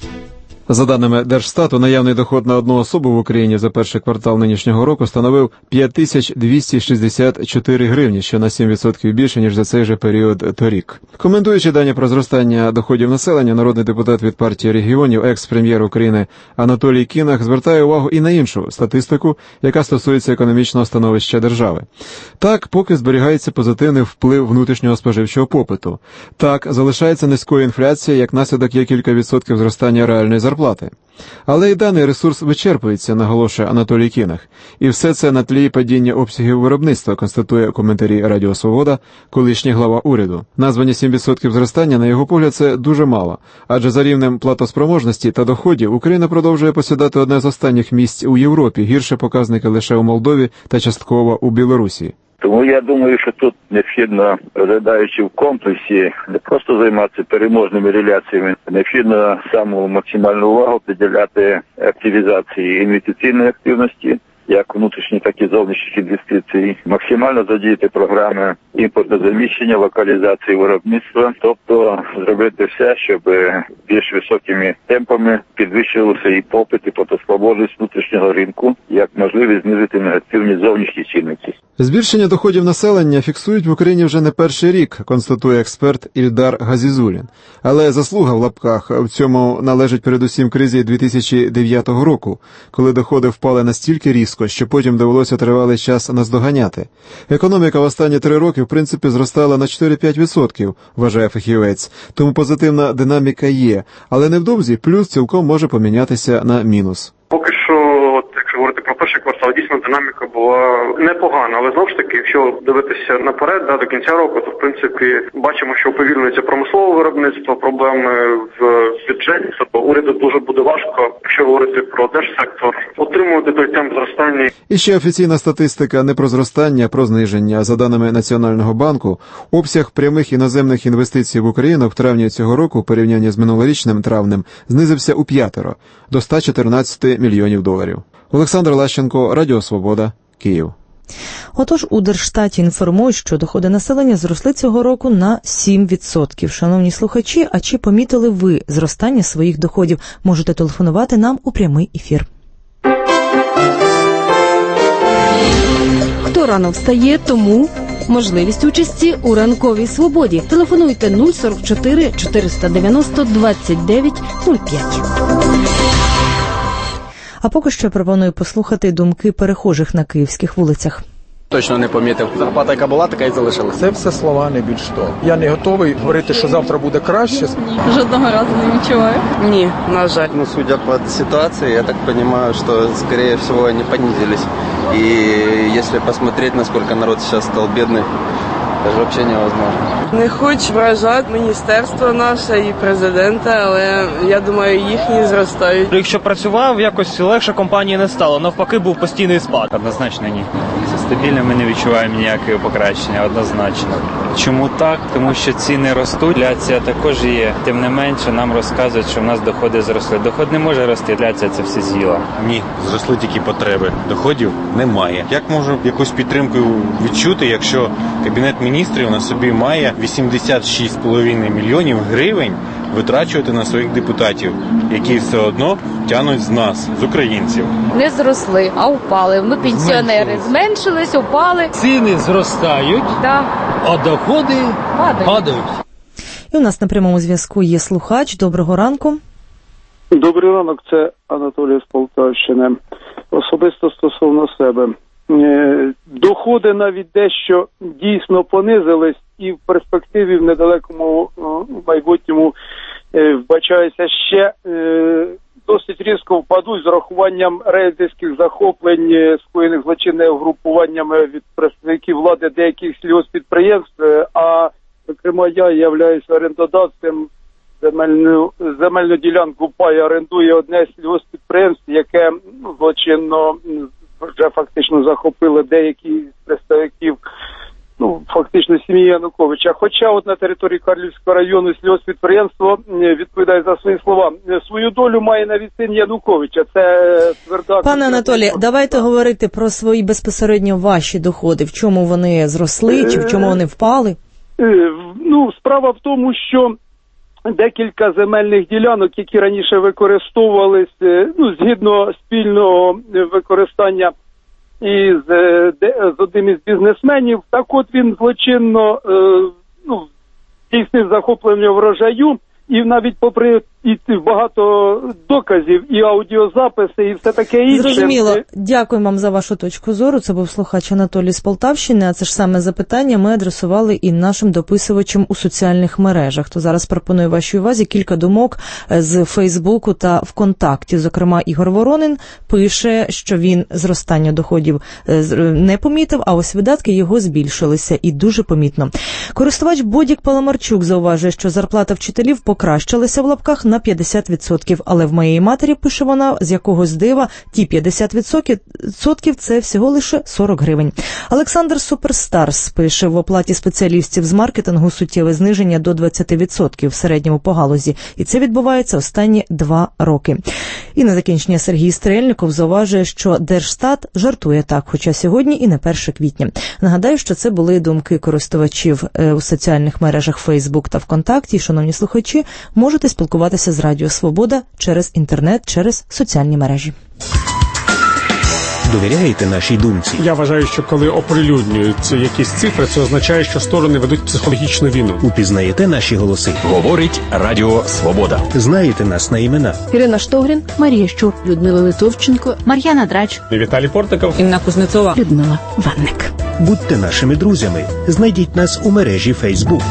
За даними Держстату, наявний доход на одну особу в Україні за перший квартал нинішнього року становив п'ять тисяч двісті шістдесят чотири гривні, що на сім відсотків більше, ніж за цей же період торік. Коментуючи дані про зростання доходів населення, народний депутат від партії регіонів, екс-прем'єр України Анатолій Кінах звертає увагу і на іншу статистику, яка стосується економічного становища держави. Так, поки зберігається позитивний вплив внутрішнього споживчого попиту. Так, залишається низькою інфляція, як наслідок є кілька відсотків зростання реальної зарплати. Але і даний ресурс вичерпується, наголошує Анатолій Кінах. І все це на тлі падіння обсягів виробництва, констатує у коментарі Радіо Свобода колишній глава уряду. Названі сім відсотків зростання, на його погляд, це дуже мало. Адже за рівнем платоспроможності та доходів Україна продовжує посідати одне з останніх місць у Європі, гірше показники лише у Молдові та частково у Білорусі. Тому я думаю, що тут необхідно, розглядаючи в комплексі, не просто займатися переможними реляціями, необхідно саму максимальну увагу приділяти активізації інвестиційної активності, як внутрішні, так і зовнішніх інвестицій, максимально задіяти програми імпортозаміщення, локалізації виробництва, тобто зробити все, щоб більш високими темпами підвищувався і попит, і платоспроможність внутрішнього ринку, як можливість знизити негативні зовнішні чинники. Збільшення доходів населення фіксують в Україні вже не перший рік, констатує експерт Ільдар Газізулін. Але заслуга в лапках в цьому належить передусім кризі дві тисячі дев'ятого року, коли доходи впали настільки різко, що потім довелося тривалий час наздоганяти. Економіка в останні три роки, в принципі, зростала на чотири-п'ять відсотків, вважає фахівець, тому позитивна динаміка є, але невдовзі плюс цілком може помінятися на мінус. Поки що, от, якщо говорити про перший квартал, дійсно динаміка була непогана, але знову ж таки, якщо дивитися наперед, да, до кінця року, то в принципі бачимо, що уповільнюється промислове виробництво, проблеми в бюджеті, тобто уряду дуже буде важко, якщо говорити про держсектор, отримувати той темп зростання. І ще офіційна статистика не про зростання, а про зниження. За даними Національного банку, обсяг прямих іноземних інвестицій в Україну в травні цього року, в порівнянні з минулорічним травнем, знизився у п'ятеро – до ста чотирнадцяти мільйонів доларів. Олександр Лащенко, Радіо Свобода, Київ. Отож, у Держштаті інформують, що доходи населення зросли цього року на сім відсотків. Шановні слухачі, а чи помітили ви зростання своїх доходів? Можете телефонувати нам у прямий ефір. Хто рано встає, тому можливість участі у ранковій свободі. Телефонуйте нуль сорок чотири чотириста дев'яносто двадцять дев'ять нуль п'ять. А поки що пропоную послухати думки перехожих на київських вулицях. Точно не помітив. Зарплата, яка була, така і залишилася. Це все слова, не більш того. Я не готовий говорити, що завтра буде краще. Ні, жодного разу не відчуваю. Ні, на жаль. Ну, судя по ситуації, я так розумію, що, скоріше всього, вони понизились. І якщо посмотреть, наскільки народ зараз став бідний, це взагалі невозможно. Не хочу вражати міністерство наше і президента, але я думаю, їхні зростають. Якщо працював, якось легше компанії не стало. Навпаки, був постійний спад. Однозначно ні. стабільне, ми не відчуваємо ніякого покращення, однозначно. Чому так? Тому що ціни ростуть, інфляція також є. Тим не менше, нам розказують, що в нас доходи зросли. Доход не може рости, інфляція це все з'їла. Ні, зросли тільки потреби. Доходів немає. Як можу якусь підтримку відчути, якщо Кабінет міністрів на собі має вісімдесят шість цілих п'ять десятих мільйонів гривень витрачувати на своїх депутатів, які все одно тянуть з нас, з українців? Не зросли, а впали. Ми пенсіонери зменшились, упали. Ціни зростають, да. а доходи падають. падають. І у нас на прямому зв'язку є слухач. Доброго ранку. Добрий ранок, це Анатолій з Полтавщини. Особисто стосовно себе. Доходи навіть дещо дійсно понизились, і в перспективі в недалекому майбутньому вбачається ще досить різко впадуть з урахуванням рейдерських захоплень, скоєних злочинними угрупуваннями від представників влади деяких сільгоспідприємств, а зокрема я являюсь орендодавцем. Земельну, земельну ділянку пай орендує одне з сільгоспідприємств, яке ну, злочинно вже фактично захопили деякі з представників, ну, фактично сім'ї Януковича. Хоча от на території Карлівського району сільгоспідприємство відповідає за свої слова. Свою долю має навіть син Януковича. Це тверда... Пане Анатолій, давайте говорити про свої безпосередньо ваші доходи. В чому вони зросли, чи в чому вони впали? Ну, справа в тому, що декілька земельних ділянок, які раніше використовувались, ну, згідно спільного використання із з одним із бізнесменів, так от він злочинно ну, здійснив захоплення врожаю, і навіть попри і багато доказів, і аудіозаписи, і все таке інше. Зрозуміло. Дякую вам за вашу точку зору. Це був слухач Анатолій з Полтавщини, а це ж саме запитання ми адресували і нашим дописувачам у соціальних мережах. То зараз пропоную вашій увазі кілька думок з Фейсбуку та ВКонтакті. Зокрема, Ігор Воронин пише, що він зростання доходів не помітив, а ось видатки його збільшилися, і дуже помітно. Користувач Бодік Паламарчук зауважує, що зарплата вчителів покращилася в лапках на п'ятдесят відсотків, але в моєї матері, пише вона, з якогось дива, ті п'ятдесят відсотків це всього лише сорок гривень. Олександр Суперстарс пише, в оплаті спеціалістів з маркетингу суттєве зниження до двадцять відсотків в середньому по галузі, і це відбувається останні два роки. І на закінчення Сергій Стрельников зауважує, що Держстат жартує так, хоча сьогодні і не перше квітня. Нагадаю, що це були думки користувачів у соціальних мережах Фейсбук та ВКонтакті. Шановні слухачі, можете спілкуватися з Радіо Свобода через інтернет, через соціальні мережі. Довіряєте нашій думці? Я вважаю, що коли оприлюднюються якісь цифри, це означає, що сторони ведуть психологічну війну. Упізнаєте наші голоси? Говорить Радіо Свобода. Знаєте нас на імена? Ірина Штогрін, Марія Щур, Людмила Литовченко, Мар'яна Драч, Віталій Портников, Інна Кузнецова, Людмила Ванник. Будьте нашими друзями. Знайдіть нас у мережі Фейсбук.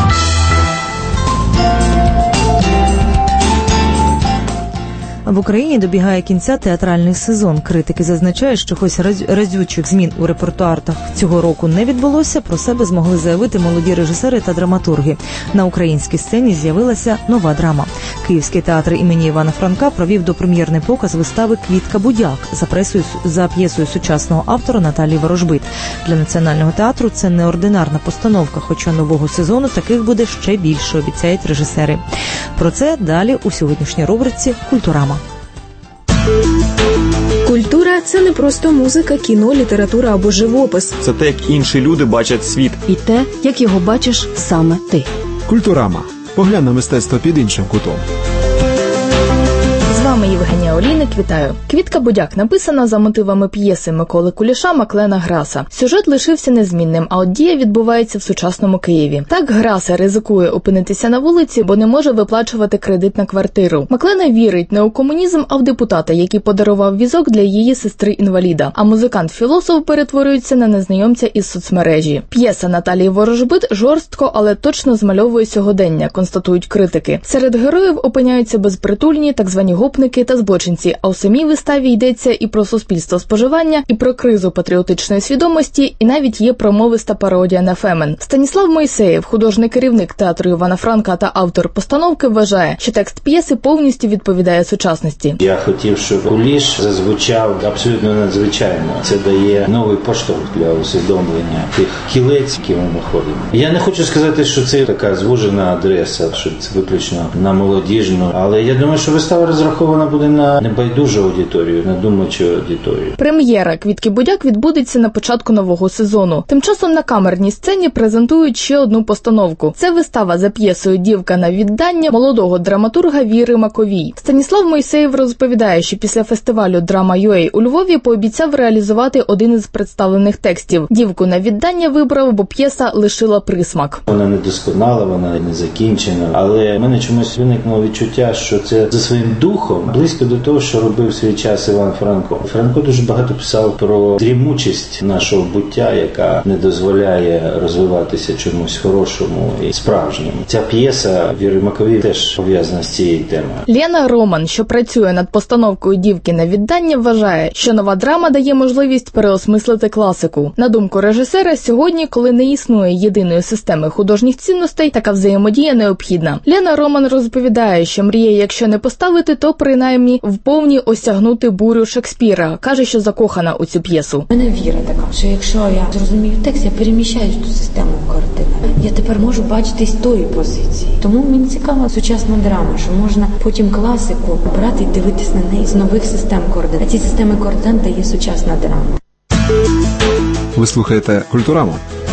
В Україні добігає кінця театральний сезон. Критики зазначають, що хоч разючих змін у репертуарах цього року не відбулося, про себе змогли заявити молоді режисери та драматурги. На українській сцені з'явилася нова драма. Київський театр імені Івана Франка провів допрем'єрний показ вистави «Квітка Будяк» за, пресою, за п'єсою сучасного автора Наталії Ворожбит. Для Національного театру це неординарна постановка, хоча нового сезону таких буде ще більше, обіцяють режисери. Про це далі у сьогоднішній рубриці «Культурама». Культура – це не просто музика, кіно, література або живопис. Це те, як інші люди бачать світ. І те, як його бачиш саме ти. Культурама. Поглянь на мистецтво під іншим кутом. З вами Євгенія Олійник, вітаю. «Квітка Будяк» написана за мотивами п'єси Миколи Куліша «Маклена Граса». Сюжет лишився незмінним, а от дія відбувається в сучасному Києві. Так Граса ризикує опинитися на вулиці, бо не може виплачувати кредит на квартиру. Маклена вірить не у комунізм, а в депутата, який подарував візок для її сестри-інваліда. А музикант-філософ перетворюється на незнайомця із соцмережі. П'єса Наталії Ворожбит жорстко, але точно змальовує сьогодення, констатують критики. Серед героїв опиняються безпритульні, так звані гопники, гопники та збочинці, а у самій виставі йдеться і про суспільство споживання, і про кризу патріотичної свідомості, і навіть є промовиста пародія на фемен. Станіслав Мойсеєв, художній керівник театру Івана Франка та автор постановки, вважає, що текст п'єси повністю відповідає сучасності. Я хотів, щоб куліш зазвучав абсолютно надзвичайно. Це дає новий поштовх для усвідомлення тих кілець, які ми знаходимо. Я не хочу сказати, що це така звужена адреса, що це виключно на молодіжну, але я думаю, що вистава розрахована буде на небайдужу аудиторію, на думаючу аудиторію. Прем'єра «Квітки Будяк» відбудеться на початку нового сезону. Тим часом на камерній сцені презентують ще одну постановку. Це вистава за п'єсою «Дівка на віддання» молодого драматурга Віри Маковій. Станіслав Мойсеєв розповідає, що після фестивалю «Драма.ю а» у Львові пообіцяв реалізувати один із представлених текстів. «Дівку на віддання» вибрав, бо п'єса лишила присмак. Вона не досконала, вона не закінчена, але в мене чомусь виникло відчуття, що це за своїм духом близько до того, що робив в свій час Іван Франко. Франко дуже багато писав про дрімучість нашого буття, яка не дозволяє розвиватися чомусь хорошому і справжньому. Ця п'єса Віри Маковій теж пов'язана з цією темою. Лена Роман, що працює над постановкою «Дівки на віддання», вважає, що нова драма дає можливість переосмислити класику. На думку режисера, сьогодні, коли не існує єдиної системи художніх цінностей, така взаємодія необхідна. Лена Роман розповідає, що мріє, якщо не поставити, то принаймні вповні осягнути бурю Шекспіра. Каже, що закохана у цю п'єсу. У мене віра така, що якщо я зрозумію текст, я переміщаюсь в ту систему картини. Я тепер можу бачити з тої позиції. Тому мені цікава сучасна драма, що можна потім класику брати і дивитись на неї з нових систем координат. А ці системи координат дає сучасна драма. Ви слухаєте «Культураму».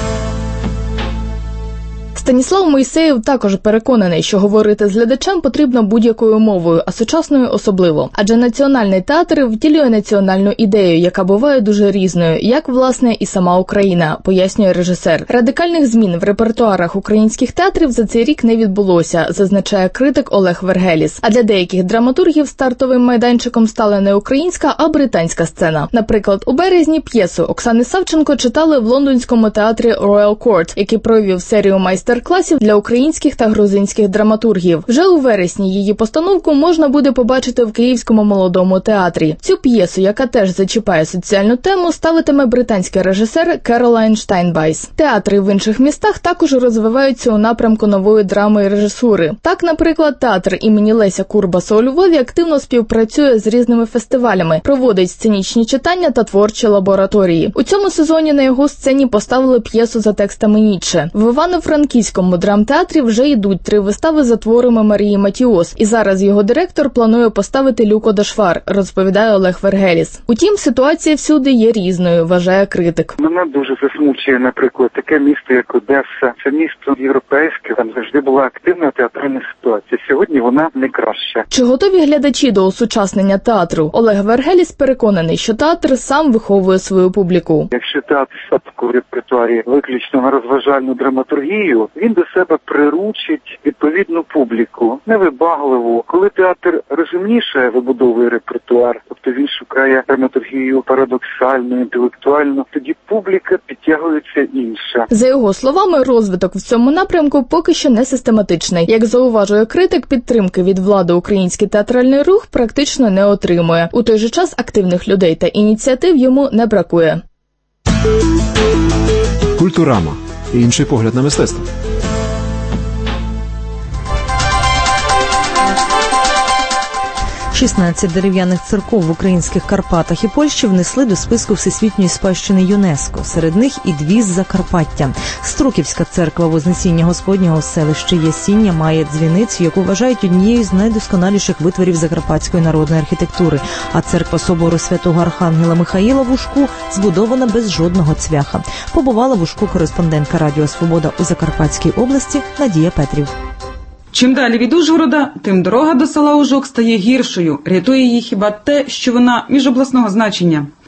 Станіслав Мойсеєв також переконаний, що говорити з глядачем потрібно будь-якою мовою, а сучасною особливо. Адже національний театр втілює національну ідею, яка буває дуже різною, як, власне, і сама Україна, пояснює режисер. Радикальних змін в репертуарах українських театрів за цей рік не відбулося, зазначає критик Олег Вергеліс. А для деяких драматургів стартовим майданчиком стала не українська, а британська сцена. Наприклад, у березні п'єсу Оксани Савченко читали в лондонському театрі Royal Court, який провів серію майстер класів для українських та грузинських драматургів. Вже у вересні її постановку можна буде побачити в Київському молодому театрі. Цю п'єсу, яка теж зачіпає соціальну тему, ставитиме британський режисер Керолайн Штайнбайс. Театри в інших містах також розвиваються у напрямку нової драми і режисури. Так, наприклад, театр імені Леся Курбаса у Львові активно співпрацює з різними фестивалями, проводить сценічні читання та творчі лабораторії. У цьому сезоні на його сцені поставили п'єсу за текстами Ніцше. В Івано-Франківському В Київському драмтеатрі вже йдуть три вистави за творами Марії Матіос, і зараз його директор планує поставити Люко Дашфар, розповідає Олег Вергеліс. Утім, ситуація всюди є різною, вважає критик. Мене дуже засмучує, наприклад, таке місто, як Одеса. Це місто європейське, там завжди була активна театральна ситуація. Сьогодні вона не краща. Чи готові глядачі до осучаснення театру? Олег Вергеліс переконаний, що театр сам виховує свою публіку. Якщо театр в репертуарі виключно на розважальну драматургію, він до себе приручить відповідну публіку, невибагливу. Коли театр розумніше вибудовує репертуар, тобто він шукає драматургію парадоксальну, інтелектуальну, тоді публіка підтягується інша. За його словами, розвиток в цьому напрямку поки що не систематичний. Як зауважує критик, підтримки від влади український театральний рух практично не отримує. У той же час активних людей та ініціатив йому не бракує. Культурама. Інший погляд на мистецтво. шістнадцять дерев'яних церков в українських Карпатах і Польщі внесли до списку Всесвітньої спадщини ЮНЕСКО. Серед них і дві з Закарпаття. Струківська церква Вознесіння Господнього в селищі Ясіння має дзвіницю, яку вважають однією з найдосконаліших витворів закарпатської народної архітектури. А церква собору святого Архангела Михаїла в Ужку збудована без жодного цвяха. Побувала в Ужку кореспондентка Радіо Свобода у Закарпатській області Надія Петрів. Чим далі від Ужгорода, тим дорога до села Ужок стає гіршою. Рятує її хіба те, що вона міжобласного значення.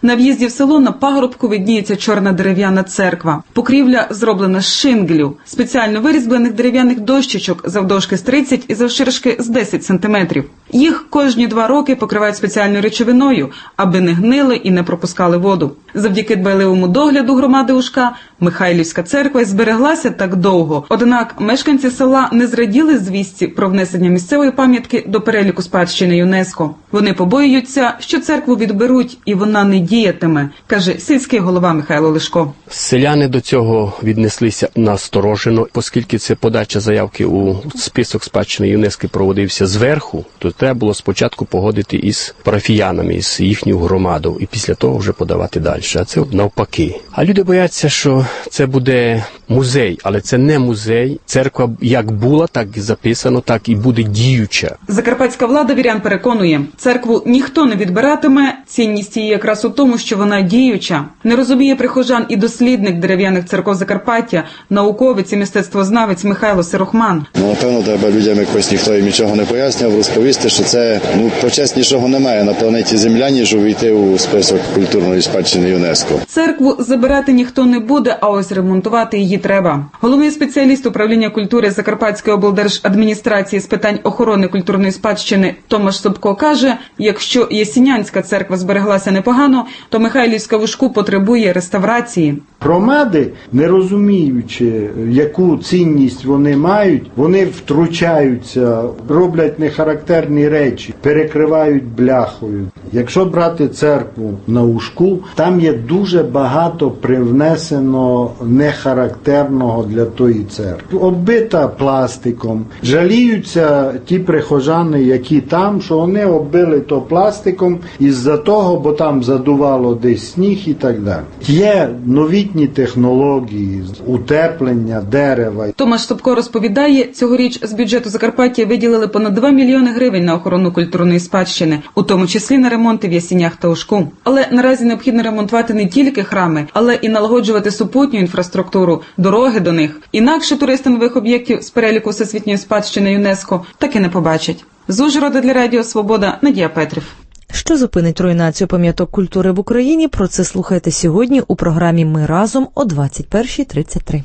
На в'їзді в село на пагорбку видніється чорна дерев'яна церква. Покрівля зроблена з шинглю, спеціально вирізблених дерев'яних дощечок завдовжки з тридцять і завширшки з десять сантиметрів. Їх кожні два роки покривають спеціальною речовиною, аби не гнили і не пропускали воду. Завдяки дбайливому догляду громади Ужка Михайлівська церква й збереглася так довго. Однак мешканці села не зраділи звістці про внесення місцевої пам'ятки до переліку спадщини ЮНЕСКО. Вони побоюються, що церкву відберуть і вона не діятиме, каже сільський голова Михайло Лишко. Селяни до цього віднеслися насторожено, оскільки це подача заявки у список спадщини ЮНЕСКО проводився зверху, то треба було спочатку погодити із парафіянами, із їхньою громадою, і після того вже подавати далі. А це навпаки. А люди бояться, що це буде музей, але це не музей. Церква як була, так і записано, так і буде діюча. Закарпатська влада вірян переконує, церкву ніхто не відбиратиме, цінність її якраз у тому, що вона діюча. Не розуміє прихожан і дослідник дерев'яних церков Закарпаття, науковець і мистецтвознавець Михайло Сирохман. Ну, напевно, треба людям якось ніхто їм нічого не пояснював, розповісти, що це, ну, почеснішого немає на планеті Земля, ніж увійти у список культурної спадщини ЮНЕСКО. Церкву забирати ніхто не буде, а ось ремонтувати її треба. Головний спеціаліст управління культури Закарпатської облдержадміністрації з питань охорони культурної спадщини Томаш Собко каже, якщо Ясінянська церква збереглася непогано, то Михайлівська в Ужку потребує реставрації. Громади, не розуміючи, яку цінність вони мають, вони втручаються, роблять нехарактерні речі, перекривають бляхою. Якщо брати церкву на Ужку, там є дуже багато привнесено нехарактерного для тої церкви. Оббита пластиком. Жаліються ті прихожани, які там, що вони оббили то пластиком із-за того, бо там задувало десь сніг і так далі. Є новітні технології, утеплення дерева. Томаш Собко розповідає, цьогоріч з бюджету Закарпаття виділили понад два мільйони гривень на охорону культурної спадщини, у тому числі на ремонти в Ясінях та Ужку. Але наразі необхідно ремонтувати не тільки храми, але і налагоджувати супутню інфраструктуру, дороги до них. Інакше туристи нових об'єктів з переліку всесвітньої спадщини ЮНЕСКО так і не побачать. З Ужгорода для Радіо Свобода Надія Петрів. Що зупинить руйнацію пам'яток культури в Україні? Про це слухайте сьогодні у програмі «Ми разом» о двадцять перша тридцять три.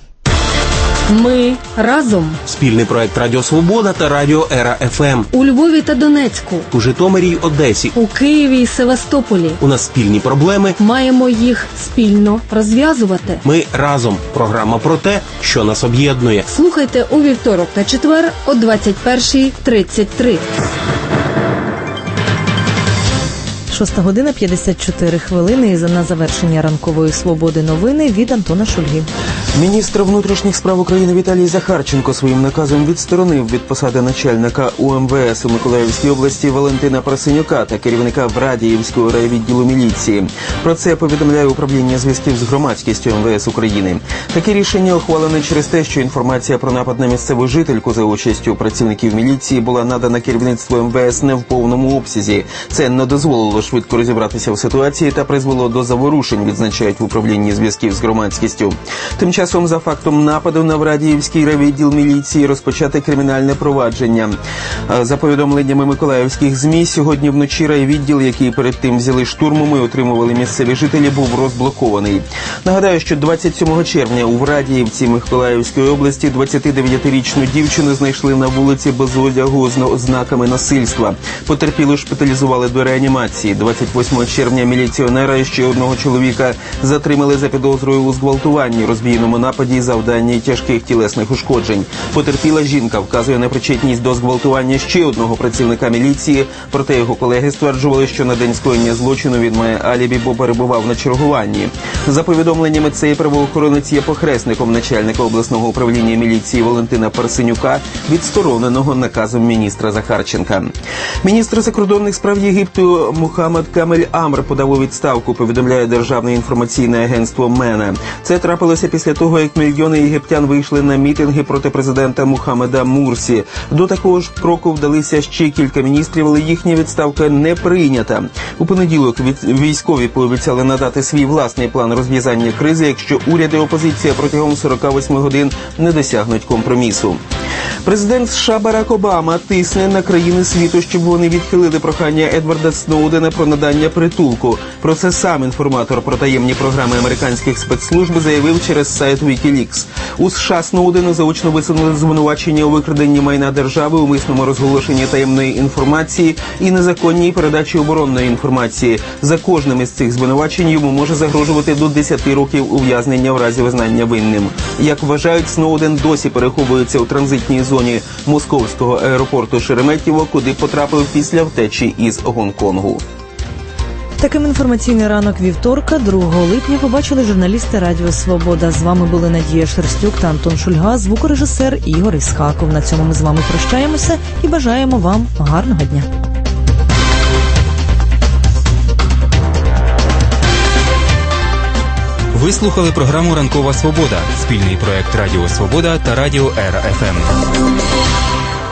Ми разом. Спільний проект Радіо Свобода та Радіо Ера еф ем. У Львові та Донецьку. У Житомирі й Одесі. У Києві і Севастополі. У нас спільні проблеми. Маємо їх спільно розв'язувати. Ми разом. Програма про те, що нас об'єднує. Слухайте у вівторок та четвер о двадцять перша тридцять три. Шоста година п'ятдесят чотири хвилини і на завершення ранкової свободи новини від Антона Шульги. Міністр внутрішніх справ України Віталій Захарченко своїм наказом відсторонив від посади начальника У Ем Ве Ес у Миколаївській області Валентина Парасенюка та керівника Врадіївського райвідділу міліції. Про це повідомляє управління зв'язків з громадськістю Ем Ве Ес України. Таке рішення ухвалене через те, що інформація про напад на місцеву жительку за участю працівників міліції була надана керівництву Ем Ве Ес не в повному обсязі. Це не дозволило швидко розібратися в ситуації та призвело до заворушень, відзначають в управлінні зв'язків з громадськістю. Тим часом за фактом нападу на Врадіївський райвідділ міліції розпочати кримінальне провадження. За повідомленнями миколаївських ЗМІ, сьогодні вночі райвідділ, який перед тим взяли штурмом і отримували місцеві жителі, був розблокований. Нагадаю, що двадцять сьомого червня у Врадіївці Миколаївської області двадцятидев'ятирічну дівчину знайшли на вулиці без одягу з ознаками насильства. Потерпілу шпиталізували до реанімації. двадцять восьмого червня міліціонера і ще одного чоловіка затримали за підозрою у зґвалтуванні, розбійному нападі і завданні тяжких тілесних ушкоджень. Потерпіла жінка вказує на причетність до зґвалтування ще одного працівника міліції, проте його колеги стверджували, що на день скоєння злочину він має алібі, бо перебував на чергуванні. За повідомленнями, цей правоохоронець є похресником начальника обласного управління міліції Валентина Парасенюка, відстороненого наказом міністра Захарченка. Міністр закордонних справ Єгипту Мухаммад Камель Амр подав у відставку, повідомляє Державне інформаційне агентство МЕНА. Це трапилося після того, як мільйони єгиптян вийшли на мітинги проти президента Мухаммеда Мурсі. До такого ж кроку вдалися ще кілька міністрів, але їхня відставка не прийнята. У понеділок військові пообіцяли надати свій власний план розв'язання кризи, якщо уряд і опозиція протягом сорока восьми годин не досягнуть компромісу. Президент США Барак Обама тисне на країни світу, щоб вони відхилили прохання Едварда Сноудена про надання притулку. Про це сам інформатор про таємні програми американських спецслужб заявив через сайт Вікілікс. У США Сноудену заочно висунули звинувачення у викраденні майна держави, умисному розголошенні таємної інформації і незаконній передачі оборонної інформації. За кожним із цих звинувачень йому може загрожувати до десяти років ув'язнення в разі визнання винним. Як вважають, Сноуден досі переховується у транзитній зоні московського аеропорту Шереметьєво, куди потрапив після втечі із Гонконгу. Таким інформаційний ранок вівторка, другого липня, побачили журналісти Радіо Свобода. З вами були Надія Шерстюк та Антон Шульга, звукорежисер Ігор Ісхаков. На цьому ми з вами прощаємося і бажаємо вам гарного дня. Ви слухали програму «Ранкова Свобода» – спільний проект Радіо Свобода та Радіо Ера еф ем.